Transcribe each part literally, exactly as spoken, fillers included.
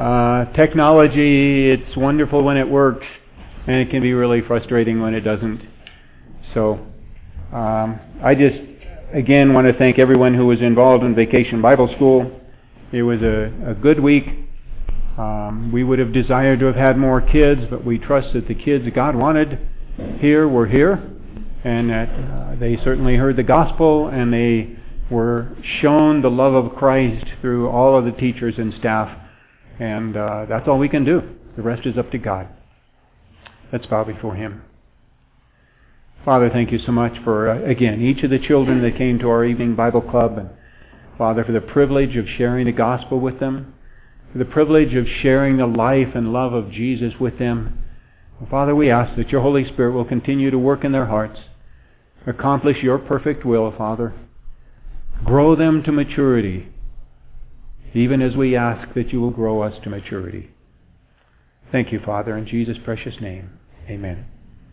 Uh, technology, it's wonderful when it works, and it can be really frustrating when it doesn't. So, um, I just, again, want to thank everyone who was involved in Vacation Bible School. It was a, a good week. Um, we would have desired to have had more kids, but we trust that the kids that God wanted here were here, and that uh, they certainly heard the gospel, and they were shown the love of Christ through all of the teachers and staff. And uh, that's all we can do. The rest is up to God. Let's bow before Him. Father, thank you so much for, uh, again, each of the children that came to our evening Bible club. And Father, for the privilege of sharing the gospel with them. For the privilege of sharing the life and love of Jesus with them. And Father, we ask that your Holy Spirit will continue to work in their hearts. Accomplish your perfect will, Father. Grow them to maturity. Even as we ask that you will grow us to maturity. Thank you, Father, in Jesus' precious name. Amen.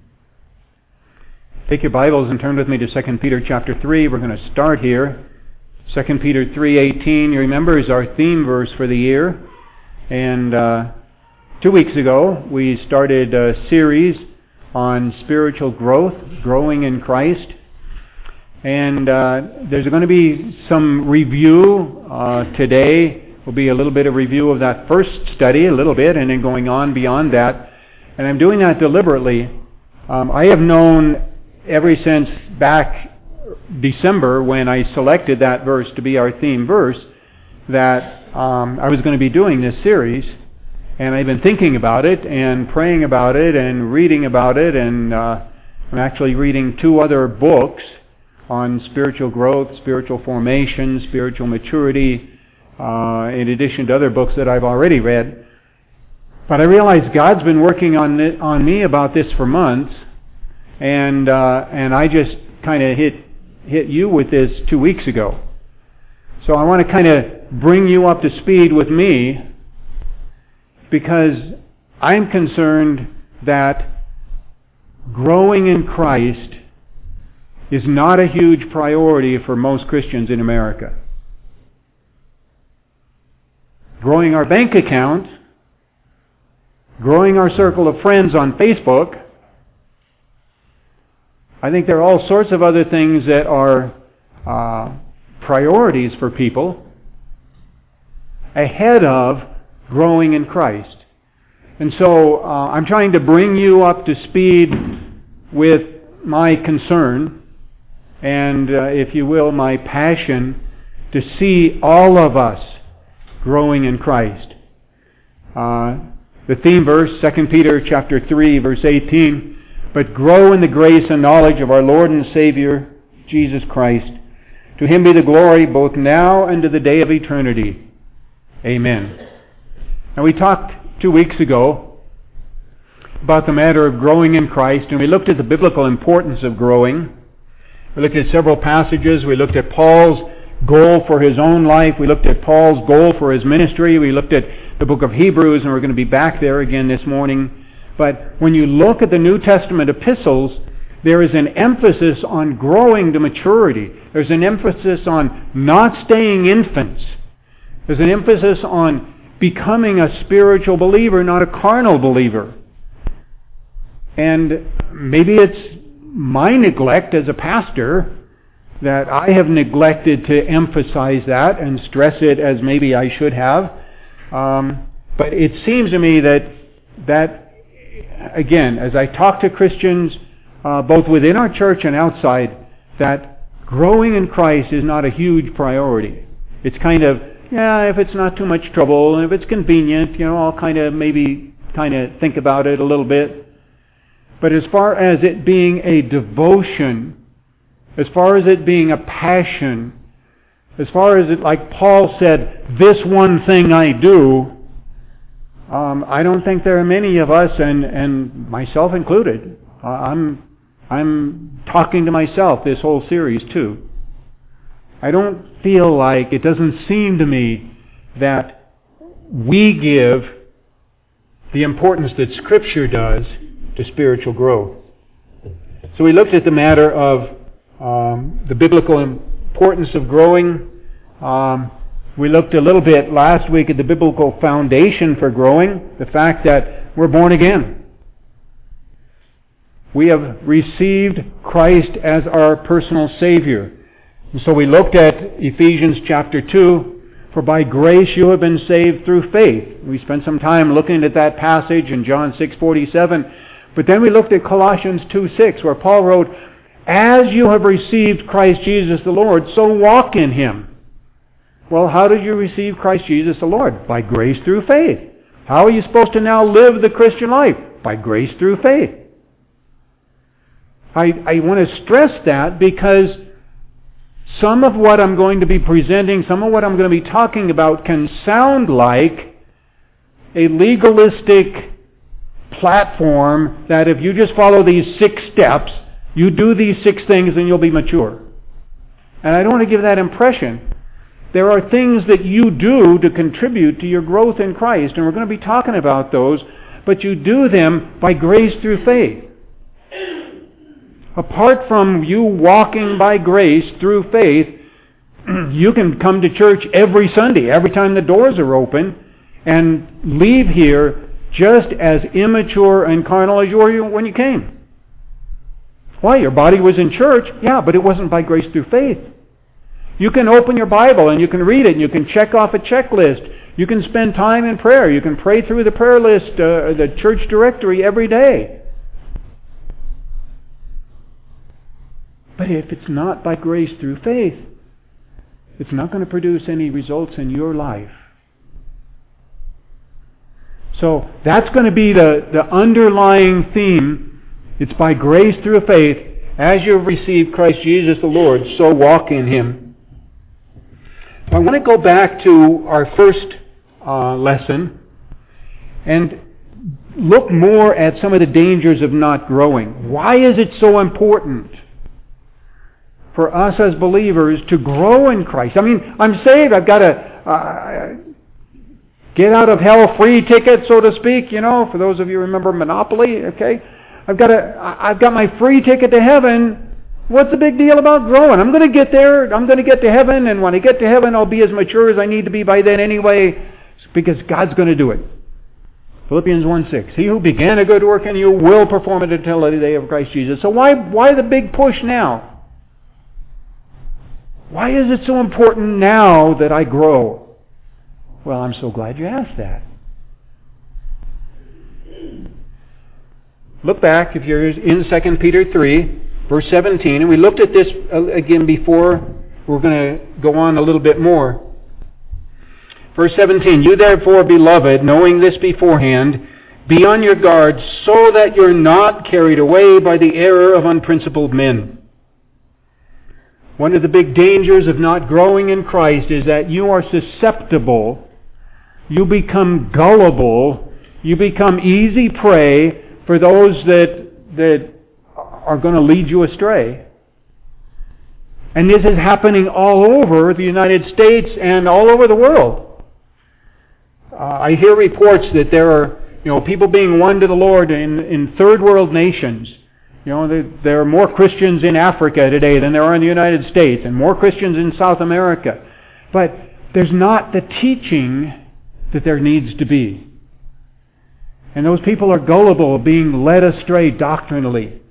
Take your Bibles and turn with me to Second Peter chapter three. We're going to start here. Second Peter three eighteen, you remember, is our theme verse for the year. And uh, two weeks ago, we started a series on spiritual growth, growing in Christ. And uh, there's going to be some review uh, today. Will be a little bit of review of that first study, a little bit, and then going on beyond that. And I'm doing that deliberately. Um, I have known ever since back December, when I selected that verse to be our theme verse, that um, I was going to be doing this series. And I've been thinking about it and praying about it and reading about it. And uh, I'm actually reading two other books on spiritual growth, spiritual formation, spiritual maturity, uh, in addition to other books that I've already read. But I realize God's been working on it, on me about this for months, and uh, and I just kind of hit hit you with this two weeks ago. So I want to kind of bring you up to speed with me, because I'm concerned that growing in Christ is not a huge priority for most Christians in America. Growing our bank account, growing our circle of friends on Facebook, I think there are all sorts of other things that are uh, priorities for people ahead of growing in Christ. And so uh, I'm trying to bring you up to speed with my concern, and uh, if you will, my passion to see all of us growing in Christ. Uh, the theme verse, Second Peter chapter three, verse eighteen, but grow in the grace and knowledge of our Lord and Savior, Jesus Christ. To Him be the glory both now and to the day of eternity. Amen. Now we talked two weeks ago about the matter of growing in Christ, and we looked at the biblical importance of growing. We looked at several passages. We looked at Paul's goal for his own life. We looked at Paul's goal for his ministry. We looked at the book of Hebrews, and we're going to be back there again this morning. But when you look at the New Testament epistles, there is an emphasis on growing to maturity. There's an emphasis on not staying infants. There's an emphasis on becoming a spiritual believer, not a carnal believer. And maybe it's my neglect as a pastor that I have neglected to emphasize that and stress it as maybe I should have. Um, but it seems to me that, that again, as I talk to Christians, uh, both within our church and outside, that growing in Christ is not a huge priority. It's kind of, yeah, if it's not too much trouble, and if it's convenient, you know, I'll kind of maybe kind of think about it a little bit. But as far as it being a devotion, as far as it being a passion, as far as it, like Paul said, this one thing I do, um, I don't think there are many of us, and, and myself included. Uh, I'm, I'm talking to myself this whole series too. I don't feel like, it doesn't seem to me that we give the importance that Scripture does to spiritual growth. So we looked at the matter of um, the biblical importance of growing. Um, We looked a little bit last week at the biblical foundation for growing, the fact that we're born again. We have received Christ as our personal Savior. And so we looked at Ephesians chapter two, for by grace you have been saved through faith. We spent some time looking at that passage in John six forty-seven. But then we looked at Colossians two six, where Paul wrote, as you have received Christ Jesus the Lord, so walk in Him. Well, how did you receive Christ Jesus the Lord? By grace through faith. How are you supposed to now live the Christian life? By grace through faith. I, I want to stress that because some of what I'm going to be presenting, some of what I'm going to be talking about can sound like a legalistic platform that if you just follow these six steps, you do these six things and you'll be mature. And I don't want to give that impression. There are things that you do to contribute to your growth in Christ, and we're going to be talking about those, but you do them by grace through faith. Apart from you walking by grace through faith, you can come to church every Sunday, every time the doors are open, and leave here just as immature and carnal as you were when you came. Why? Your body was in church, yeah, but it wasn't by grace through faith. You can open your Bible and you can read it and you can check off a checklist. You can spend time in prayer. You can pray through the prayer list, uh, the church directory every day. But if it's not by grace through faith, it's not going to produce any results in your life. So that's going to be the, the underlying theme. It's by grace through faith. As you have received Christ Jesus the Lord, so walk in Him. I want to go back to our first uh, lesson and look more at some of the dangers of not growing. Why is it so important for us as believers to grow in Christ? I mean, I'm saved. I've got a uh, get out of hell free ticket, so to speak. You know, for those of you who remember Monopoly, okay, I've got a I've got my free ticket to heaven. What's the big deal about growing? I'm going to get there. I'm going to get to heaven, and when I get to heaven, I'll be as mature as I need to be by then anyway, because God's going to do it. Philippians one six. He who began a good work in you will perform it until the day of Christ Jesus. So why why the big push now? Why is it so important now that I grow? Well, I'm so glad you asked that. Look back, if you're in Second Peter three, verse seventeen, and we looked at this again before. We're going to go on a little bit more. Verse seventeen, you therefore, beloved, knowing this beforehand, be on your guard so that you're not carried away by the error of unprincipled men. One of the big dangers of not growing in Christ is that you are susceptible, you become gullible, you become easy prey for those that that are going to lead you astray. And this is happening all over the United States and all over the world. Uh, I hear reports that there are, you know, people being won to the Lord in, in third world nations. You know, there, there are more Christians in Africa today than there are in the United States, and more Christians in South America. But there's not the teaching that there needs to be. And those people are gullible, being led astray doctrinally.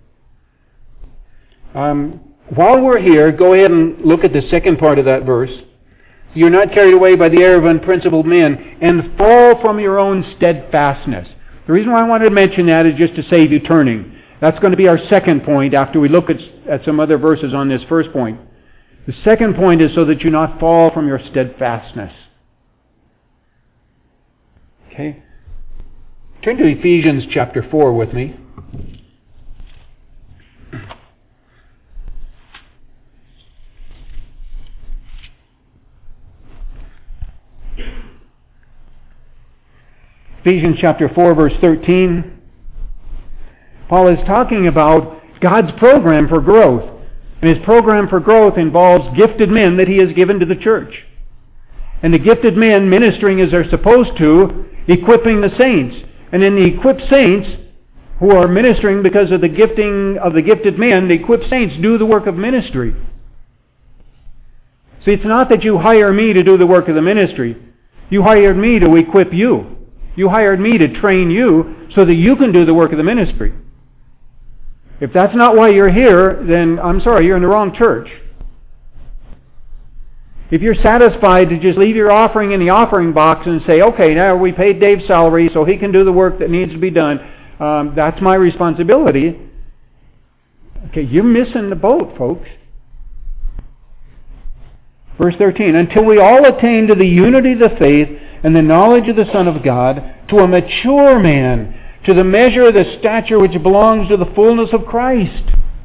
Um, while we're here, go ahead and look at the second part of that verse. You're not carried away by the error of unprincipled men, and fall from your own steadfastness. The reason why I wanted to mention that is just to save you turning. That's going to be our second point after we look at, at some other verses on this first point. The second point is so that you not fall from your steadfastness. Okay? Turn to Ephesians chapter four with me. Ephesians chapter four, verse thirteen. Paul is talking about God's program for growth. And his program for growth involves gifted men that he has given to the church. And the gifted men ministering as they're supposed to, equipping the saints. And then the equipped saints, who are ministering because of the gifting of the gifted men, the equipped saints do the work of ministry. See, it's not that you hire me to do the work of the ministry. You hired me to equip you. You hired me to train you so that you can do the work of the ministry. If that's not why you're here, then I'm sorry, you're in the wrong church. If you're satisfied to just leave your offering in the offering box and say, okay, now we paid Dave's salary so he can do the work that needs to be done, um, that's my responsibility. Okay, you're missing the boat, folks. Verse thirteen, until we all attain to the unity of the faith and the knowledge of the Son of God, to a mature man, to the measure of the stature which belongs to the fullness of Christ.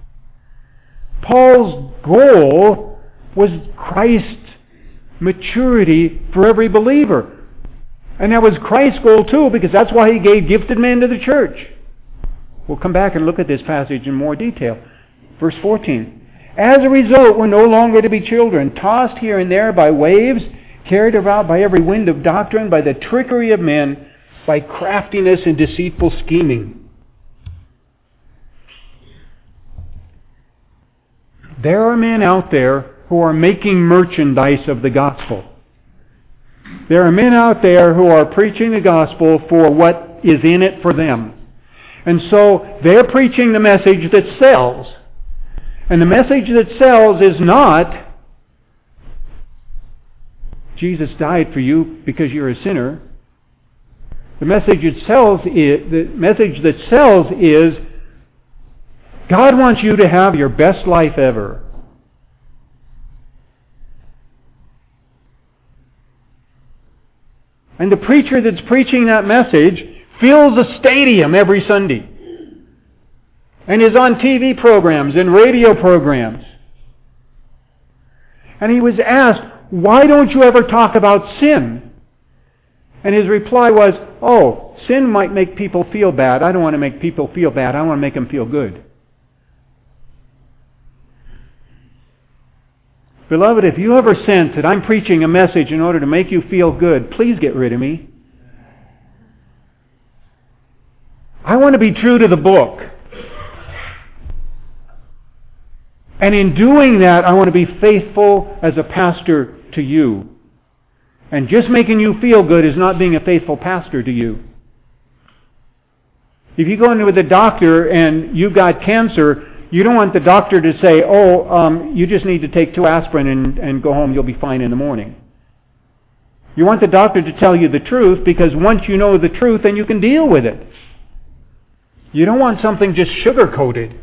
Paul's goal was Christ's maturity for every believer. And that was Christ's goal too, because that's why he gave gifted men to the church. We'll come back and look at this passage in more detail. Verse fourteen. As a result, we're no longer to be children, tossed here and there by waves, carried about by every wind of doctrine, by the trickery of men, by craftiness and deceitful scheming. There are men out there who are making merchandise of the gospel. There are men out there who are preaching the gospel for what is in it for them. And so they're preaching the message that sells. And the message that sells is not, Jesus died for you because you're a sinner. The message it sells is, the message that sells is, God wants you to have your best life ever. And the preacher that's preaching that message fills a stadium every Sunday. And is on T V programs and radio programs. And he was asked, why don't you ever talk about sin? And his reply was, oh, sin might make people feel bad. I don't want to make people feel bad. I want to make them feel good. Beloved, if you ever sense that I'm preaching a message in order to make you feel good, please get rid of me. I want to be true to the book. And in doing that, I want to be faithful as a pastor to you. And just making you feel good is not being a faithful pastor to you. If you go into the doctor and you've got cancer, you don't want the doctor to say, oh, um, you just need to take two aspirin and, and go home, you'll be fine in the morning. You want the doctor to tell you the truth, because once you know the truth, then you can deal with it. You don't want something just sugar-coated.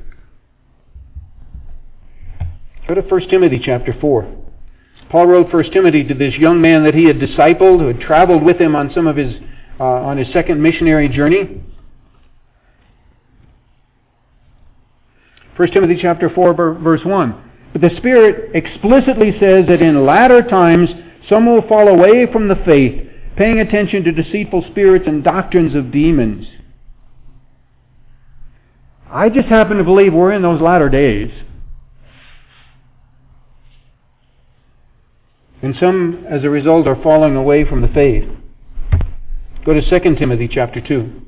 Go to First Timothy chapter four. Paul wrote First Timothy to this young man that he had discipled, who had traveled with him on some of his uh, on his second missionary journey. First Timothy chapter four, verse one. But the Spirit explicitly says that in latter times some will fall away from the faith, paying attention to deceitful spirits and doctrines of demons. I just happen to believe we're in those latter days. And some, as a result, are falling away from the faith. Go to Second Timothy chapter two.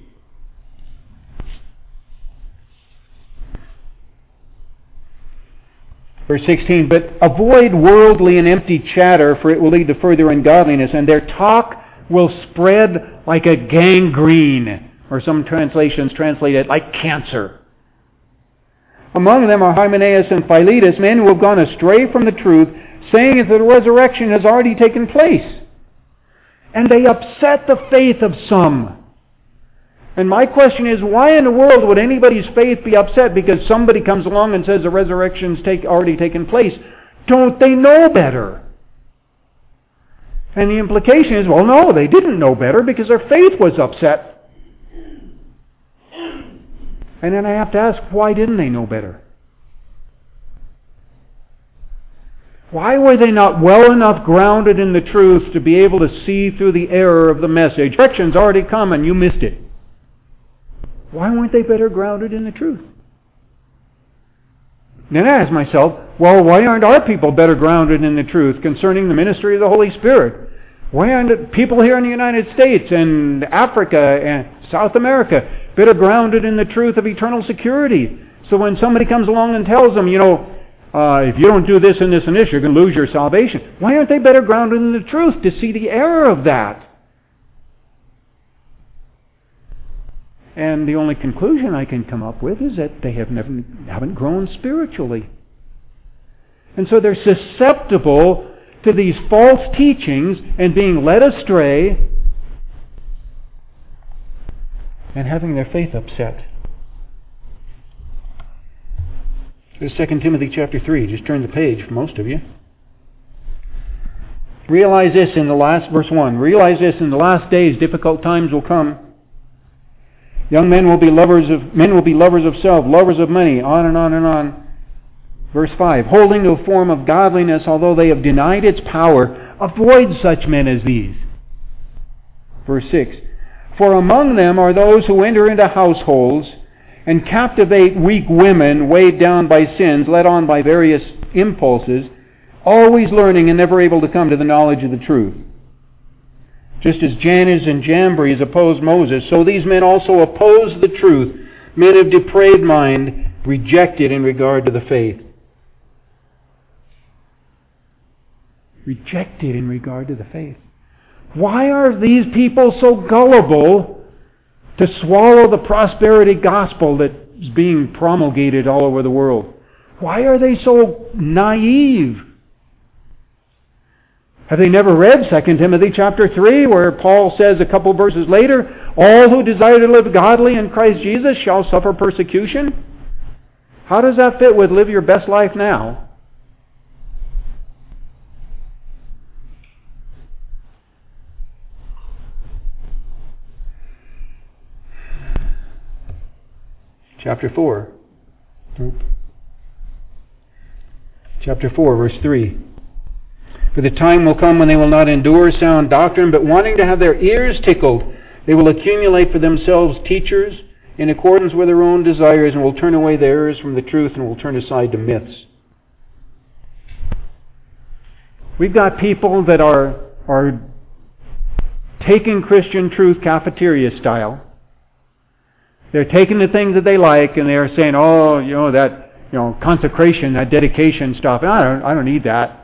Verse sixteen, but avoid worldly and empty chatter, for it will lead to further ungodliness, and their talk will spread like a gangrene, or some translations translate it like cancer. Among them are Hymenaeus and Philetus, men who have gone astray from the truth, saying that the resurrection has already taken place. And they upset the faith of some. And my question is, why in the world would anybody's faith be upset because somebody comes along and says the resurrection's take, already taken place? Don't they know better? And the implication is, well, no, they didn't know better because their faith was upset. And then I have to ask, why didn't they know better? Why were they not well enough grounded in the truth to be able to see through the error of the message? Correction's already come and you missed it. Why weren't they better grounded in the truth? Then I ask myself, well, why aren't our people better grounded in the truth concerning the ministry of the Holy Spirit? Why aren't people here in the United States and Africa and South America better grounded in the truth of eternal security? So when somebody comes along and tells them, you know, uh, if you don't do this and this and this, you're going to lose your salvation. Why aren't they better grounded in the truth to see the error of that? And the only conclusion I can come up with is that they have never, haven't grown spiritually. And so they're susceptible to these false teachings and being led astray and having their faith upset. There's Second Timothy chapter three. Just turn the page for most of you. Realize this in the last, verse one. Realize this, in the last days difficult times will come. Young men will be lovers of, men will be lovers of self, lovers of money, on and on and on. Verse five. Holding to a form of godliness, although they have denied its power, avoid such men as these. Verse six. For among them are those who enter into households and captivate weak women weighed down by sins, led on by various impulses, always learning and never able to come to the knowledge of the truth. Just as Jannes and Jambres opposed Moses, so these men also oppose the truth. Men of depraved mind, rejected in regard to the faith. Rejected in regard to the faith. Why are these people so gullible to swallow the prosperity gospel that is being promulgated all over the world? Why are they so naive? Have they never read Second Timothy chapter three, where Paul says a couple verses later, all who desire to live godly in Christ Jesus shall suffer persecution? How does that fit with live your best life now? Chapter four. Chapter four, verse three. For the time will come when they will not endure sound doctrine, but wanting to have their ears tickled, they will accumulate for themselves teachers in accordance with their own desires, and will turn away their ears from the truth and will turn aside to myths. We've got people that are, are taking Christian truth cafeteria style. They're taking the things that they like and they're saying, oh, you know, that, you know, consecration, that dedication stuff. I don't, I don't need that.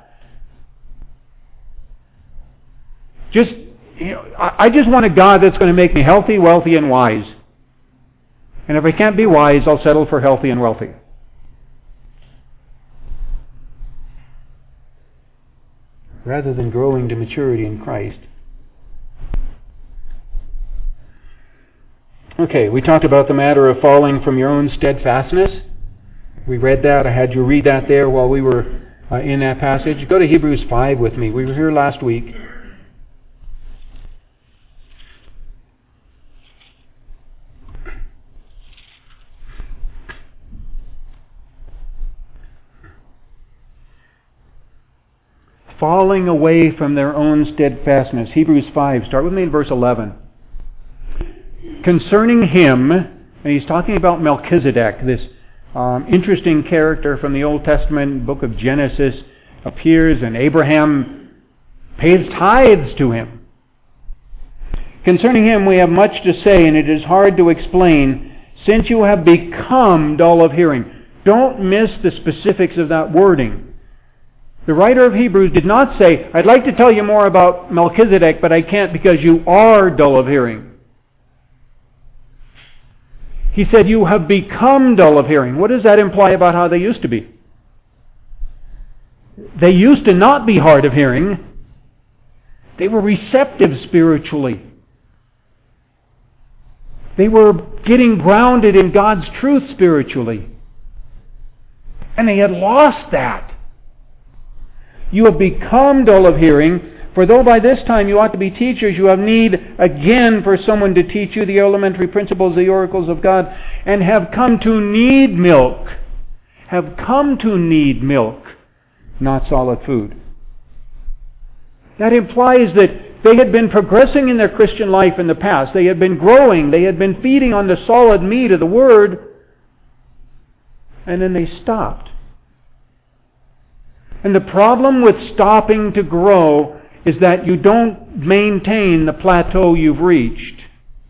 Just, you know, I, I just want a God that's going to make me healthy, wealthy, and wise. And if I can't be wise, I'll settle for healthy and wealthy. Rather than growing to maturity in Christ. Okay, we talked about the matter of falling from your own steadfastness. We read that. I had you read that there while we were uh, in that passage. Go to Hebrews five with me. We were here last week. Falling away from their own steadfastness. Hebrews five. Start with me in verse eleven. Concerning him, and he's talking about Melchizedek, this um, interesting character from the Old Testament, book of Genesis, appears, and Abraham pays tithes to him. Concerning him we have much to say, and it is hard to explain, since you have become dull of hearing. Don't miss the specifics of that wording. The writer of Hebrews did not say, I'd like to tell you more about Melchizedek, but I can't because you are dull of hearing. He said, you have become dull of hearing. What does that imply about how they used to be? They used to not be hard of hearing. They were receptive spiritually. They were getting grounded in God's truth spiritually. And they had lost that. You have become dull of hearing, for though by this time you ought to be teachers, you have need again for someone to teach you the elementary principles, the oracles of God, and have come to need milk. Have come to need milk, not solid food. That implies that they had been progressing in their Christian life in the past. They had been growing. They had been feeding on the solid meat of the Word. And then they stopped. And the problem with stopping to grow is that you don't maintain the plateau you've reached.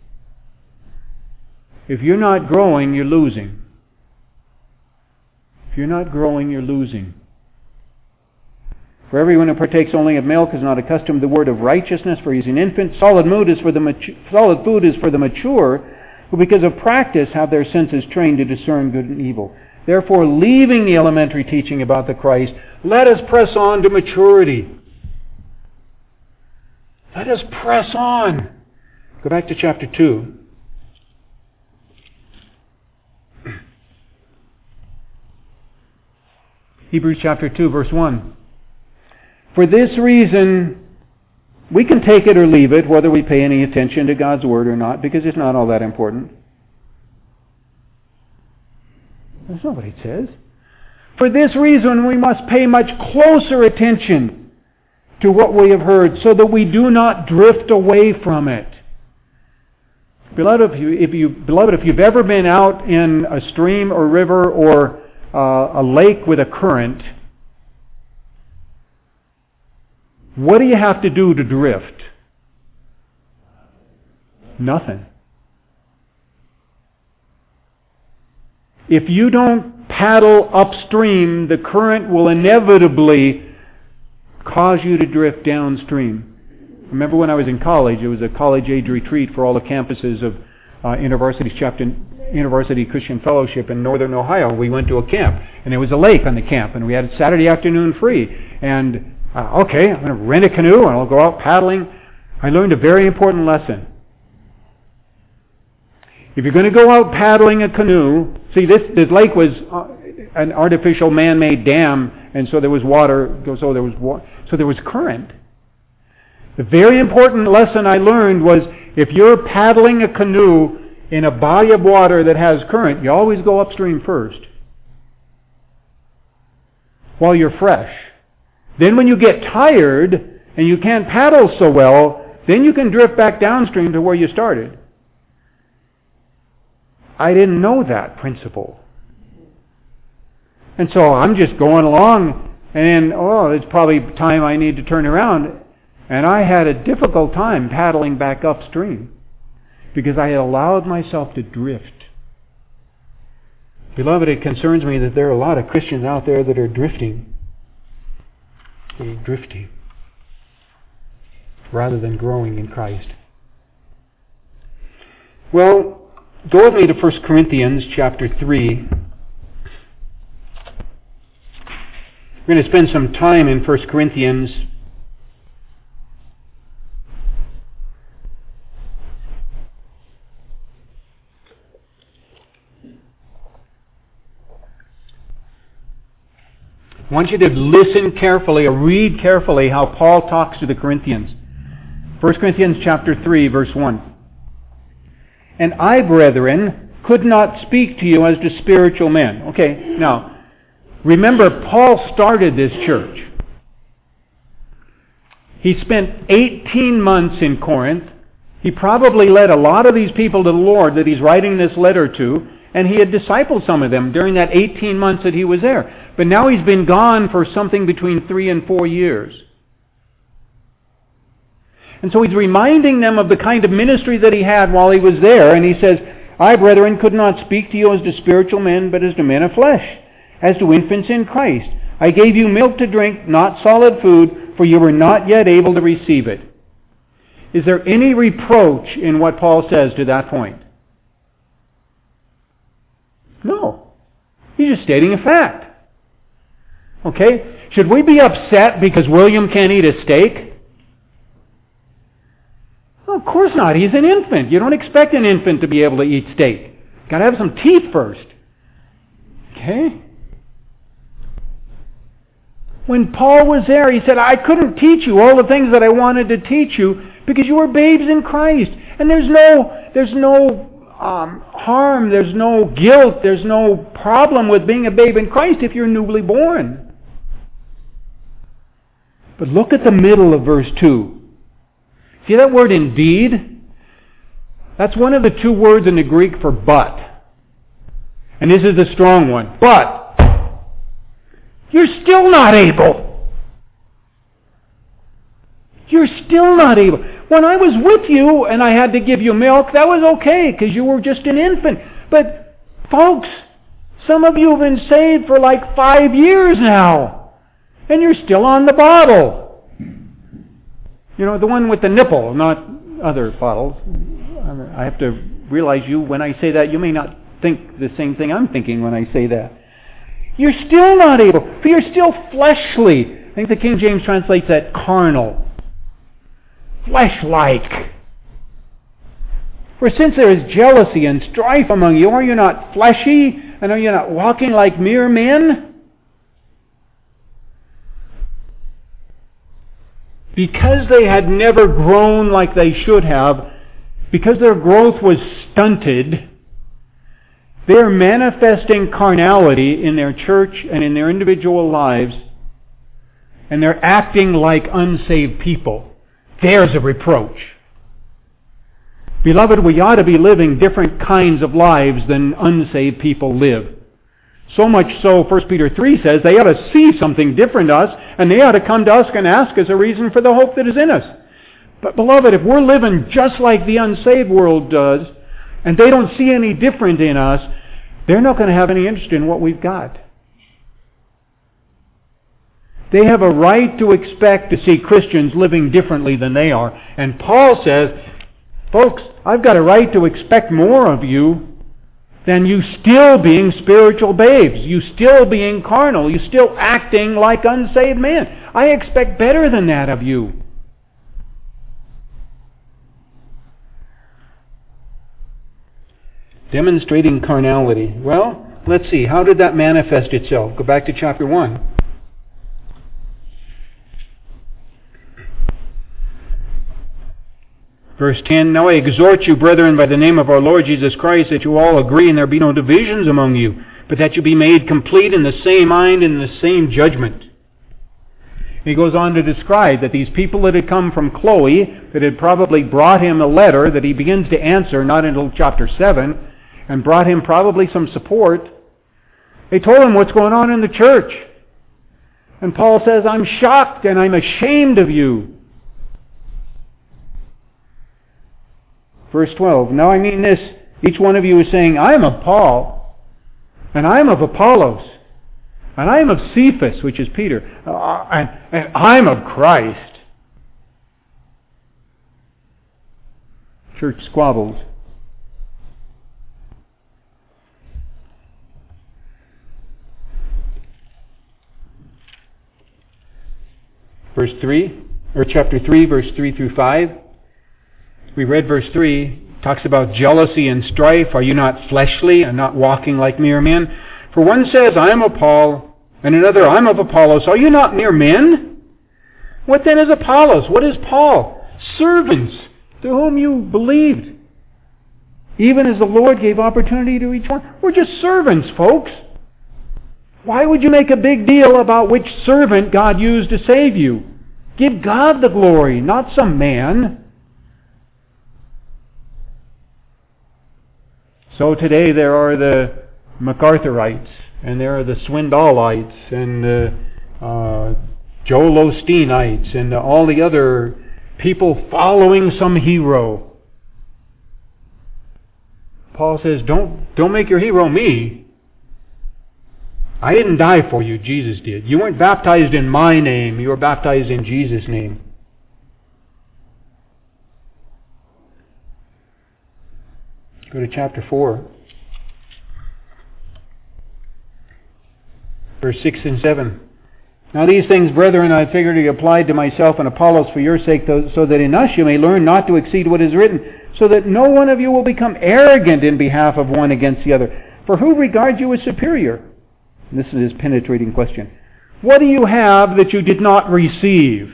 If you're not growing, you're losing. If you're not growing, you're losing. For everyone who partakes only of milk is not accustomed to the word of righteousness, for he's an infant. Solid food is for the mature, solid food is for the mature, who because of practice have their senses trained to discern good and evil. Therefore, leaving the elementary teaching about the Christ, let us press on to maturity. Let us press on. Go back to chapter two. Hebrews chapter two, verse one. For this reason, we can take it or leave it, whether we pay any attention to God's Word or not, because it's not all that important. That's not what it says. For this reason, we must pay much closer attention to what we have heard, so that we do not drift away from it. Beloved, if, you, if, you, beloved, if you've ever been out in a stream or river or uh, a lake with a current, what do you have to do to drift? Nothing. If you don't paddle upstream, the current will inevitably cause you to drift downstream. Remember when I was in college, it was a college-age retreat for all the campuses of uh, InterVarsity's chapter, InterVarsity Christian Fellowship in Northern Ohio. We went to a camp, and there was a lake on the camp, and we had Saturday afternoon free. And Uh, okay, I'm going to rent a canoe and I'll go out paddling. I learned a very important lesson. If you're going to go out paddling a canoe, see this, this lake was uh, an artificial man-made dam, and so there was water, so there was wa- so there was current. The very important lesson I learned was if you're paddling a canoe in a body of water that has current, you always go upstream first while you're fresh. Then when you get tired and you can't paddle so well, then you can drift back downstream to where you started. I didn't know that principle. And so I'm just going along, and oh, it's probably time I need to turn around. And I had a difficult time paddling back upstream because I had allowed myself to drift. Beloved, it concerns me that there are a lot of Christians out there that are drifting. drifting rather than growing in Christ. Well, go with me to First Corinthians chapter three. We're going to spend some time in First Corinthians. I want you to listen carefully or read carefully how Paul talks to the Corinthians. First Corinthians chapter three, verse one. And I, brethren, could not speak to you as to spiritual men. Okay, now, remember, Paul started this church. He spent eighteen months in Corinth. He probably led a lot of these people to the Lord that he's writing this letter to, and he had discipled some of them during that eighteen months that he was there. But now he's been gone for something between three and four years. And so he's reminding them of the kind of ministry that he had while he was there. And he says, I, brethren, could not speak to you as to spiritual men, but as to men of flesh, as to infants in Christ. I gave you milk to drink, not solid food, for you were not yet able to receive it. Is there any reproach in what Paul says to that point? No. He's just stating a fact. Okay? Should we be upset because William can't eat a steak? No, of course not. He's an infant. You don't expect an infant to be able to eat steak. Got to have some teeth first. Okay? When Paul was there, he said, I couldn't teach you all the things that I wanted to teach you because you were babes in Christ. And there's no, there's no um, harm, there's no guilt, there's no problem with being a babe in Christ if you're newly born. But look at the middle of verse two. See that word indeed? That's one of the two words in the Greek for but. And this is the strong one. But you're still not able. You're still not able. When I was with you and I had to give you milk, that was okay because you were just an infant. But folks, Some of you have been saved for like five years now, and you're still on the bottle. You know, the one with the nipple, not other bottles. I have to realize you, when I say that, you may not think the same thing I'm thinking when I say that. You're still not able, for you're still fleshly. I think the King James translates that carnal. Flesh-like. For since there is jealousy and strife among you, are you not fleshy? And are you not walking like mere men? Because they had never grown like they should have, because their growth was stunted, they're manifesting carnality in their church and in their individual lives, and they're acting like unsaved people. There's a reproach. Beloved, we ought to be living different kinds of lives than unsaved people live. So much so, First Peter three says, they ought to see something different in us, and they ought to come to us and ask us a reason for the hope that is in us. But beloved, if we're living just like the unsaved world does, and they don't see any different in us, they're not going to have any interest in what we've got. They have a right to expect to see Christians living differently than they are. And Paul says, folks, I've got a right to expect more of you than you still being spiritual babes, you still being carnal, you still acting like unsaved men. I expect better than that of you. Demonstrating carnality. Well, let's see. How did that manifest itself? Go back to chapter one. Verse ten, Now I exhort you, brethren, by the name of our Lord Jesus Christ, that you all agree and there be no divisions among you, but that you be made complete in the same mind and in the same judgment. He goes on to describe that these people that had come from Chloe, that had probably brought him a letter that he begins to answer, not until chapter seven, and brought him probably some support, they told him what's going on in the church. And Paul says, I'm shocked and I'm ashamed of you. Verse twelve, Now I mean this, each one of you is saying, I am of Paul, and I am of Apollos, and I am of Cephas, which is Peter, uh, and, and I am of Christ. Church squabbles. Verse three, or chapter three, verse three through five. We read verse three, talks about jealousy and strife. Are you not fleshly and not walking like mere men? For one says, I am of Paul, and another, I am of Apollos. Are you not mere men? What then is Apollos? What is Paul? Servants to whom you believed, even as the Lord gave opportunity to each one. We're just servants, folks. Why would you make a big deal about which servant God used to save you? Give God the glory, not some man. So today there are the MacArthurites, and there are the Swindoleites, and the uh, Joel Osteenites, and all the other people following some hero. Paul says, don't, don't make your hero me. I didn't die for you, Jesus did. You weren't baptized in my name, you were baptized in Jesus' name. Go to chapter four. Verse six and seven. Now these things, brethren, I figure to be applied to myself and Apollos for your sake, so that in us you may learn not to exceed what is written, so that no one of you will become arrogant in behalf of one against the other. For who regards you as superior? And this is his penetrating question. What do you have that you did not receive?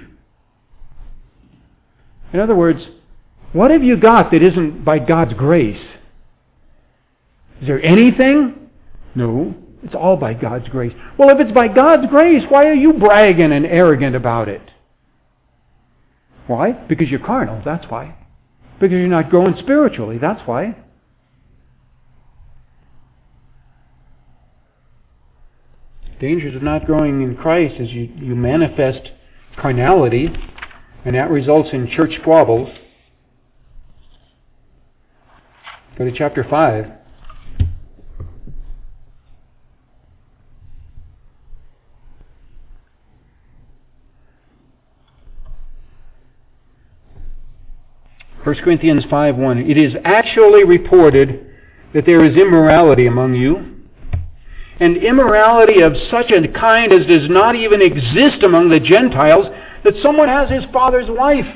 In other words, what have you got that isn't by God's grace? Is there anything? No. It's all by God's grace. Well, if it's by God's grace, why are you bragging and arrogant about it? Why? Because you're carnal, that's why. Because you're not growing spiritually, that's why. Dangers of not growing in Christ is you, you manifest carnality, and that results in church squabbles. Go to chapter five. First Corinthians five one. It is actually reported that there is immorality among you, and immorality of such a kind as does not even exist among the Gentiles, that someone has his father's wife.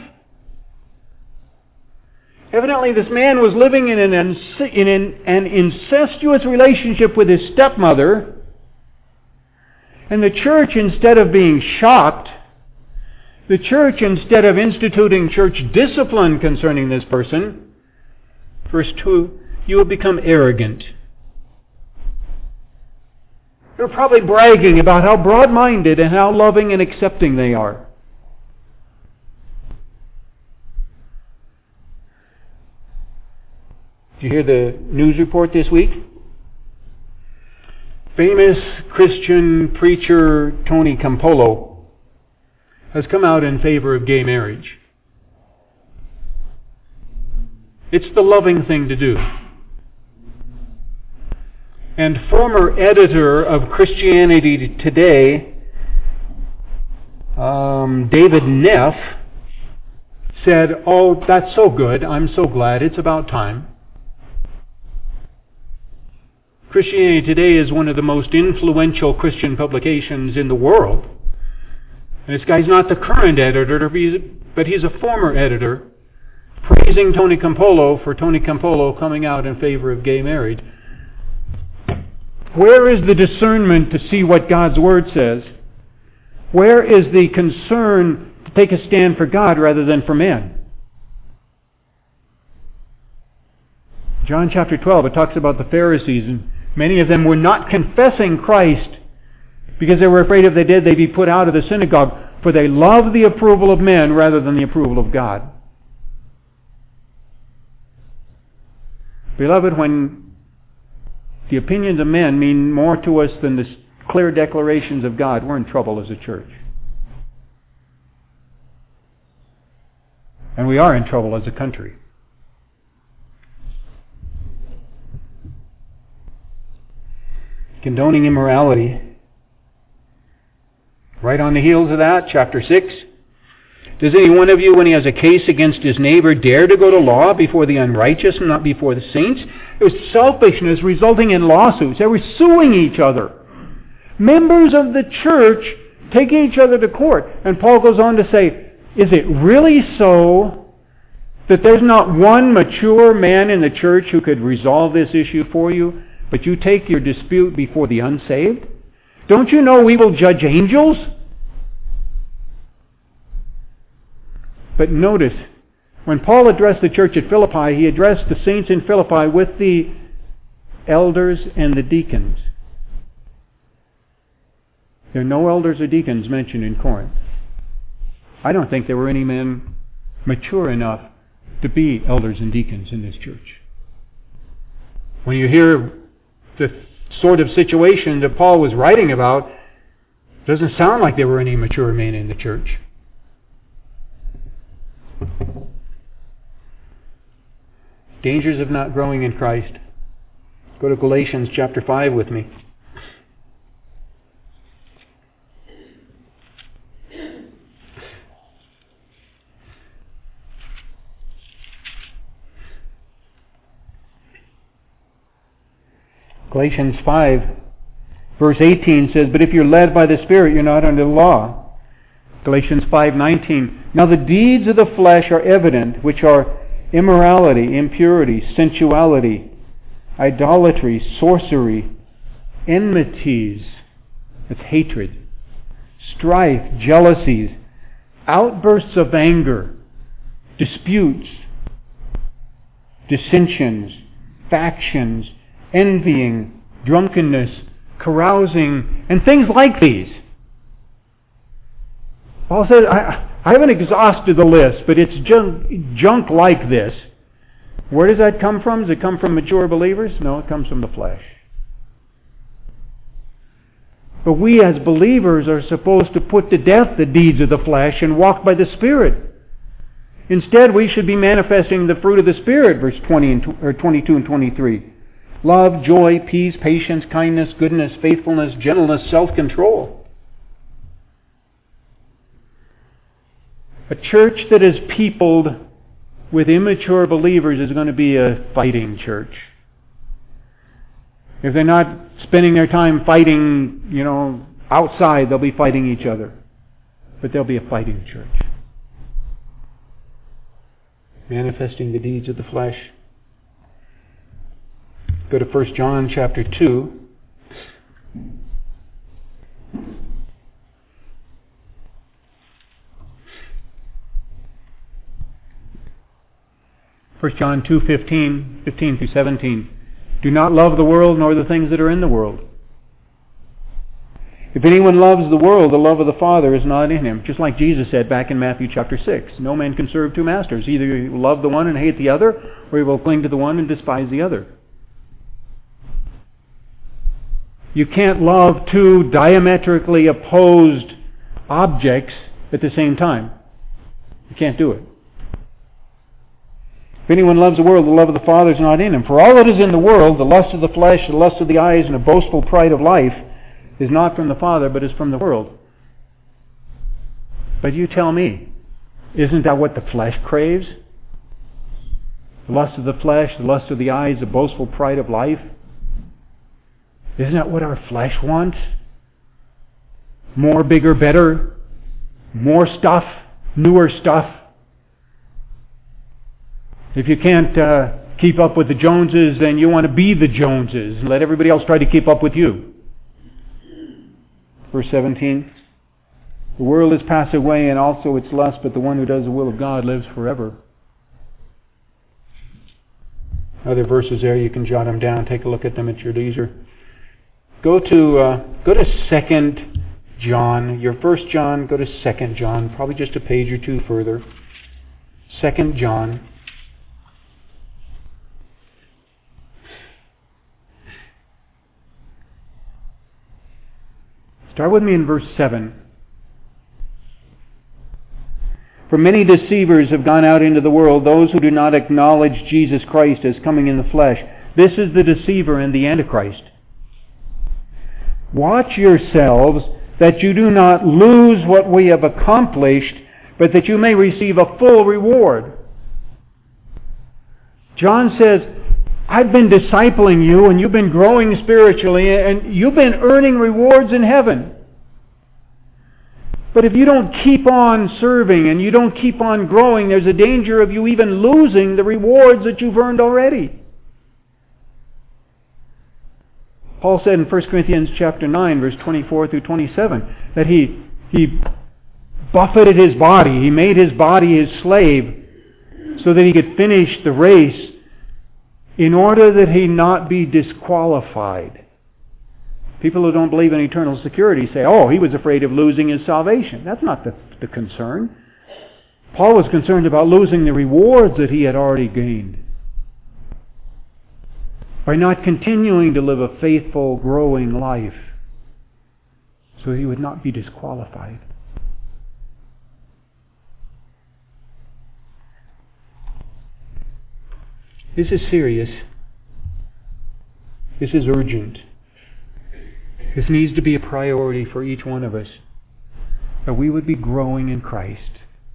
Evidently, this man was living in an, in an incestuous relationship with his stepmother, and the church, instead of being shocked, the church, instead of instituting church discipline concerning this person, verse two, you have become arrogant. They're probably bragging about how broad-minded and how loving and accepting they are. Did you hear the news report this week? Famous Christian preacher Tony Campolo has come out in favor of gay marriage. It's the loving thing to do. And former editor of Christianity Today, um, David Neff, said, "Oh, that's so good. I'm so glad. It's about time." Christianity Today is one of the most influential Christian publications in the world. And this guy's not the current editor, but he's a former editor, praising Tony Campolo for Tony Campolo coming out in favor of gay marriage. Where is the discernment to see what God's Word says? Where is the concern to take a stand for God rather than for men? John chapter twelve, it talks about the Pharisees, and many of them were not confessing Christ because they were afraid if they did, they'd be put out of the synagogue, for they loved the approval of men rather than the approval of God. Beloved, when the opinions of men mean more to us than the clear declarations of God, we're in trouble as a church. And we are in trouble as a country. Condoning immorality. Right on the heels of that, chapter six. Does any one of you, when he has a case against his neighbor, dare to go to law before the unrighteous and not before the saints? It was selfishness resulting in lawsuits. They were suing each other. Members of the church taking each other to court. And Paul goes on to say, is it really so that there's not one mature man in the church who could resolve this issue for you, but you take your dispute before the unsaved? Don't you know we will judge angels? But notice, when Paul addressed the church at Philippi, he addressed the saints in Philippi with the elders and the deacons. There are no elders or deacons mentioned in Corinth. I don't think there were any men mature enough to be elders and deacons in this church. When you hear the sort of situation that Paul was writing about, it doesn't sound like there were any mature men in the church. Dangers of not growing in Christ. Go to Galatians chapter five with me. Galatians five, verse eighteen says, "But if you're led by the Spirit, you're not under the law." Galatians five nineteen, "Now the deeds of the flesh are evident, which are immorality, impurity, sensuality, idolatry, sorcery, enmities," that's hatred, "strife, jealousies, outbursts of anger, disputes, dissensions, factions, envying, drunkenness, carousing, and things like these." Paul says, I, I haven't exhausted the list, but it's junk, junk like this. Where does that come from? Does it come from mature believers? No, it comes from the flesh. But we as believers are supposed to put to death the deeds of the flesh and walk by the Spirit. Instead, we should be manifesting the fruit of the Spirit, verse twenty and, or twenty-two and twenty-three. Love, joy, peace, patience, kindness, goodness, faithfulness, gentleness, self-control. A church that is peopled with immature believers is going to be a fighting church. If they're not spending their time fighting, you know, outside, they'll be fighting each other. But they'll be a fighting church. Manifesting the deeds of the flesh. Go to First John chapter two. First John two fifteen, fifteen through seventeen. Do not love the world nor the things that are in the world. If anyone loves the world, the love of the Father is not in him. Just like Jesus said back in Matthew chapter six. No man can serve two masters. Either he will love the one and hate the other, or he will cling to the one and despise the other. You can't love two diametrically opposed objects at the same time. You can't do it. If anyone loves the world, the love of the Father is not in him. For all that is in the world, the lust of the flesh, the lust of the eyes, and the boastful pride of life, is not from the Father, but is from the world. But you tell me, isn't that what the flesh craves? The lust of the flesh, the lust of the eyes, the boastful pride of life? Isn't that what our flesh wants? More, bigger, better, more stuff, newer stuff. If you can't uh, keep up with the Joneses, then you want to be the Joneses and let everybody else try to keep up with you. Verse seventeen, the world is passed away and also its lust, but the one who does the will of God lives forever. Other verses there, you can jot them down, take a look at them at your leisure. Go to uh, go to Second John. Your First John, go to Second John, probably just a page or two further. Second John. Start with me in verse seven. For many deceivers have gone out into the world, those who do not acknowledge Jesus Christ as coming in the flesh. This is the deceiver and the Antichrist. Watch yourselves that you do not lose what we have accomplished, but that you may receive a full reward. John says, I've been discipling you and you've been growing spiritually and you've been earning rewards in heaven. But if you don't keep on serving and you don't keep on growing, there's a danger of you even losing the rewards that you've earned already. Paul said in First Corinthians chapter nine, verse twenty-four through twenty-seven, that he, he buffeted his body, he made his body his slave so that he could finish the race in order that he not be disqualified. People who don't believe in eternal security say, oh, he was afraid of losing his salvation. That's not the, the concern. Paul was concerned about losing the rewards that he had already gained by not continuing to live a faithful, growing life so he would not be disqualified. This is serious. This is urgent. This needs to be a priority for each one of us, that we would be growing in Christ.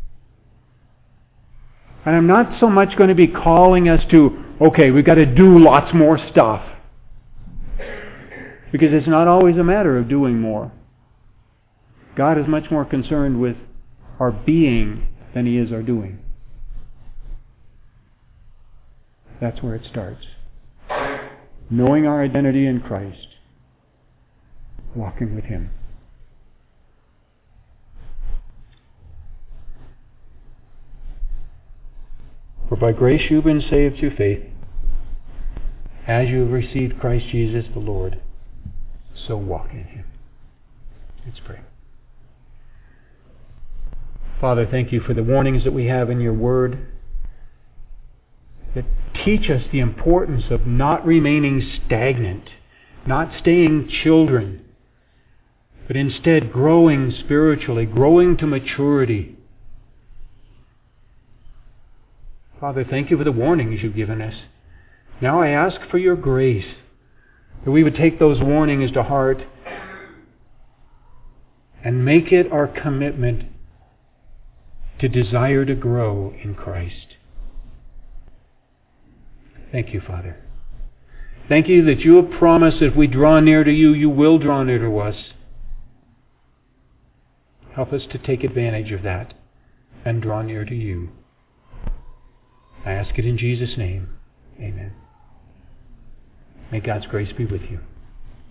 And I'm not so much going to be calling us to, okay, we've got to do lots more stuff. Because it's not always a matter of doing more. God is much more concerned with our being than He is our doing. That's where it starts. Knowing our identity in Christ. Walking with Him. For by grace you've been saved through faith, as you have received Christ Jesus the Lord, so walk in Him. Let's pray. Father, thank you for the warnings that we have in your Word that teach us the importance of not remaining stagnant, not staying children, but instead growing spiritually, growing to maturity. Father, thank you for the warnings you've given us. Now I ask for your grace, that we would take those warnings to heart and make it our commitment to desire to grow in Christ. Thank you, Father. Thank you that you have promised that if we draw near to you, you will draw near to us. Help us to take advantage of that and draw near to you. I ask it in Jesus' name. Amen. May God's grace be with you.